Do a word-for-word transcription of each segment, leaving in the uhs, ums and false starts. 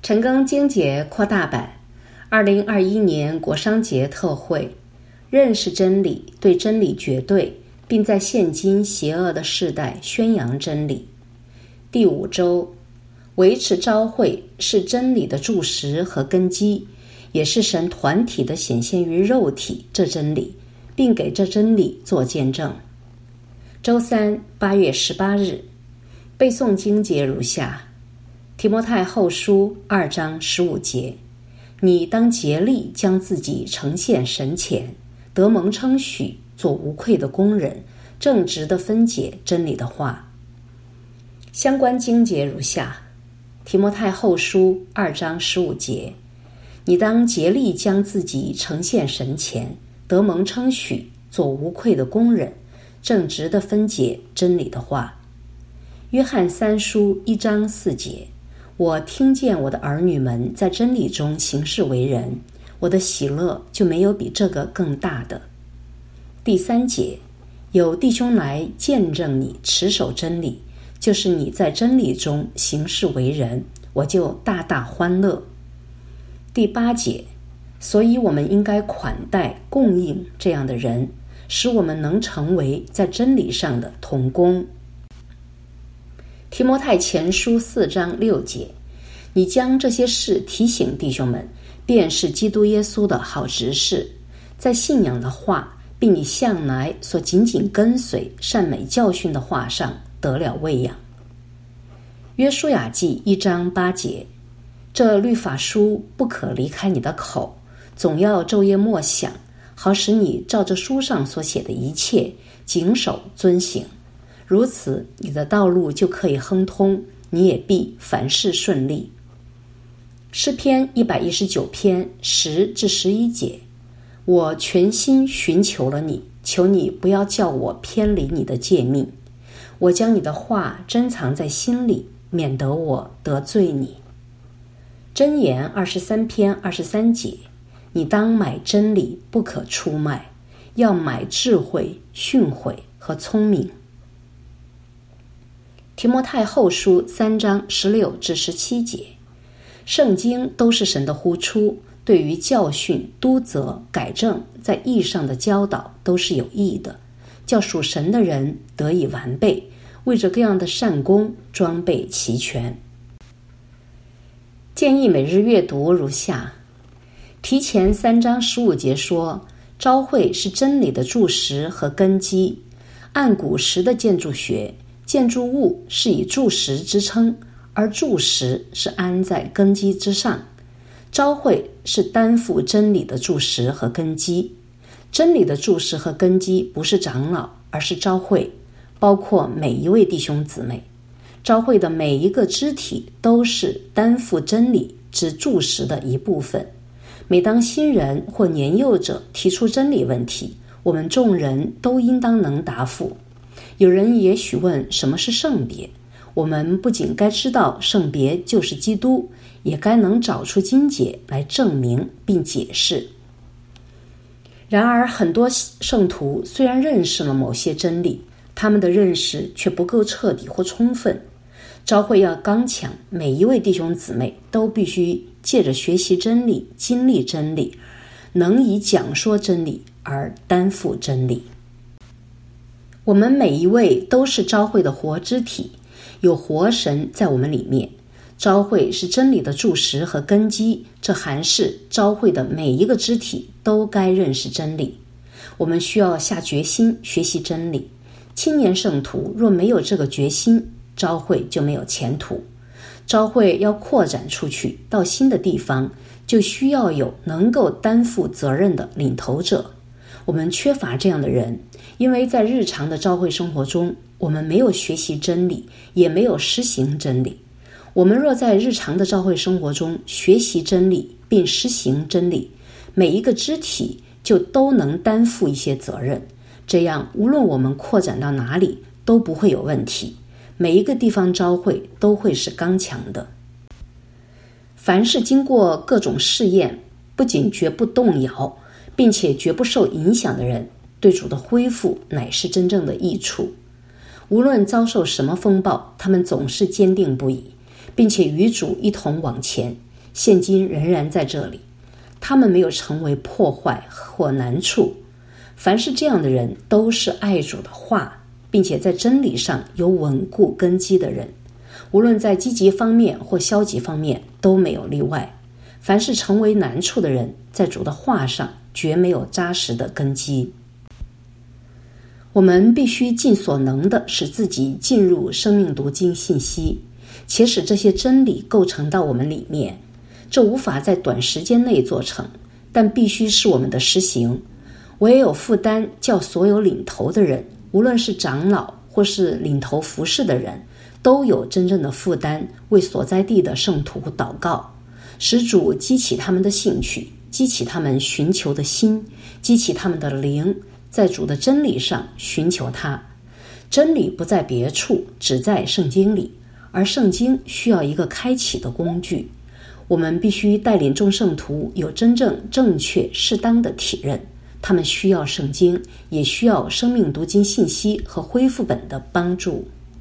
陈庚经节扩大版二零二一年国商节特会，认识真理，对真理绝对，并在现今邪恶的世代宣扬真理。第五周，维持召会是真理的柱石和根基，也是神团体的显现于肉体这真理，并给这真理做见证。周三，八月十八日，背诵经节如下：提摩太后书二章十五节，你当竭力将自己呈现神前，得蒙称许，做无愧的工人，正直的分解真理的话。相关经节如下：提摩太后书二章十五节，你当竭力将自己呈现神前，得蒙称许，做无愧的工人，正直的分解真理的话。约翰三书一章四节，我听见我的儿女们在真理中行事为人，我的喜乐就没有比这个更大的。第三节，有弟兄来见证你持守真理，就是你在真理中行事为人，我就大大欢乐。第八节，所以我们应该款待供应这样的人，使我们能成为在真理上的同工。提摩太前书四章六节，你将这些事提醒弟兄们，便是基督耶稣的好执事，在信仰的话，并你向来所紧紧跟随善美教训的话上得了喂养。约书亚记一章八节，这律法书不可离开你的口，总要昼夜默想，好使你照着书上所写的一切谨守遵行，如此你的道路就可以亨通，你也必凡事顺利。诗篇一百一十九篇十至十一节，我全心寻求了你，求你不要叫我偏离你的诫命，我将你的话珍藏在心里，免得我得罪你。箴言二十三篇二十三节，你当买真理，不可出卖，要买智慧、训诲和聪明。提摩太后书三章十六至十七节，圣经都是神的呼出，对于教训、督责、改正，在义上的教导都是有益的，叫属神的人得以完备，为着各样的善功装备齐全。建议每日阅读如下：提前三章十五节说，召会是真理的柱石和根基。按古时的建筑学，建筑物是以柱石支撑，而柱石是安在根基之上。召会是担负真理的柱石和根基。真理的柱石和根基不是长老，而是召会，包括每一位弟兄姊妹。召会的每一个肢体都是担负真理之柱石的一部分。每当新人或年幼者提出真理问题，我们众人都应当能答复。有人也许问什么是圣别，我们不仅该知道圣别就是基督，也该能找出经节来证明并解释。然而很多圣徒虽然认识了某些真理，他们的认识却不够彻底或充分。召会要刚强，每一位弟兄姊妹都必须借着学习真理、经历真理，能以讲说真理而担负真理。我们每一位都是召会的活肢体，有活神在我们里面。召会是真理的柱石和根基，这含是召会的每一个肢体都该认识真理。我们需要下决心学习真理。青年圣徒若没有这个决心，召会就没有前途。召会要扩展出去到新的地方，就需要有能够担负责任的领头者。我们缺乏这样的人，因为在日常的召会生活中，我们没有学习真理，也没有施行真理。我们若在日常的召会生活中学习真理并施行真理，每一个肢体就都能担负一些责任，这样无论我们扩展到哪里都不会有问题。每一个地方召会都会是刚强的。凡是经过各种试验，不仅绝不动摇，并且绝不受影响的人，对主的恢复乃是真正的益处。无论遭受什么风暴，他们总是坚定不移，并且与主一同往前， 现今仍然在这里，他们没有成为破坏或难处。凡是这样的人，都是爱主的话，并且在真理上有稳固根基的人，无论在积极方面或消极方面都没有例外。凡是成为难处的人，在主的话上绝没有扎实的根基。我们必须尽所能地使自己进入生命读经信息，且使这些真理构成到我们里面。这无法在短时间内做成，但必须是我们的实行。唯有负担叫所有领头的人，无论是长老或是领头服侍的人，都有真正的负担，为所在地的圣徒祷告，使主激起他们的兴趣，激起他们寻求的心，激起他们的灵，在主的真理上寻求他。真理不在别处，只在圣经里，而圣经需要一个开启的工具。我们必须带领众圣徒有真正正确适当的体认，他们需要圣经，也需要生命读经信息和恢复本的帮助。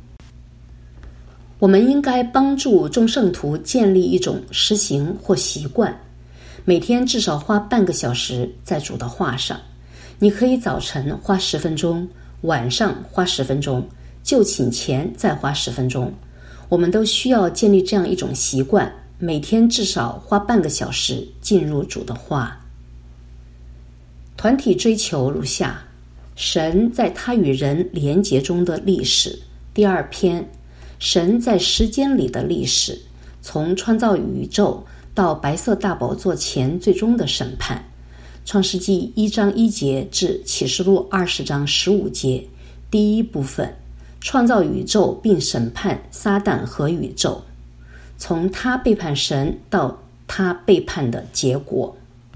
我们应该帮助众圣徒建立一种实行或习惯，每天至少花半个小时在主的话上。你可以早晨花十分钟，晚上花十分钟，就寝前再花十分钟。我们都需要建立这样一种习惯，每天至少花半个小时进入主的话。团体追求如下：神在他与人连结中的历史。第二篇，神在时间里的历史，从创造宇宙到白色大宝座前最终的审判。创世纪一章一节至启示录二十章十五节。第一部分，创造宇宙并审判撒旦和宇宙，从他背叛神到他背叛的结果。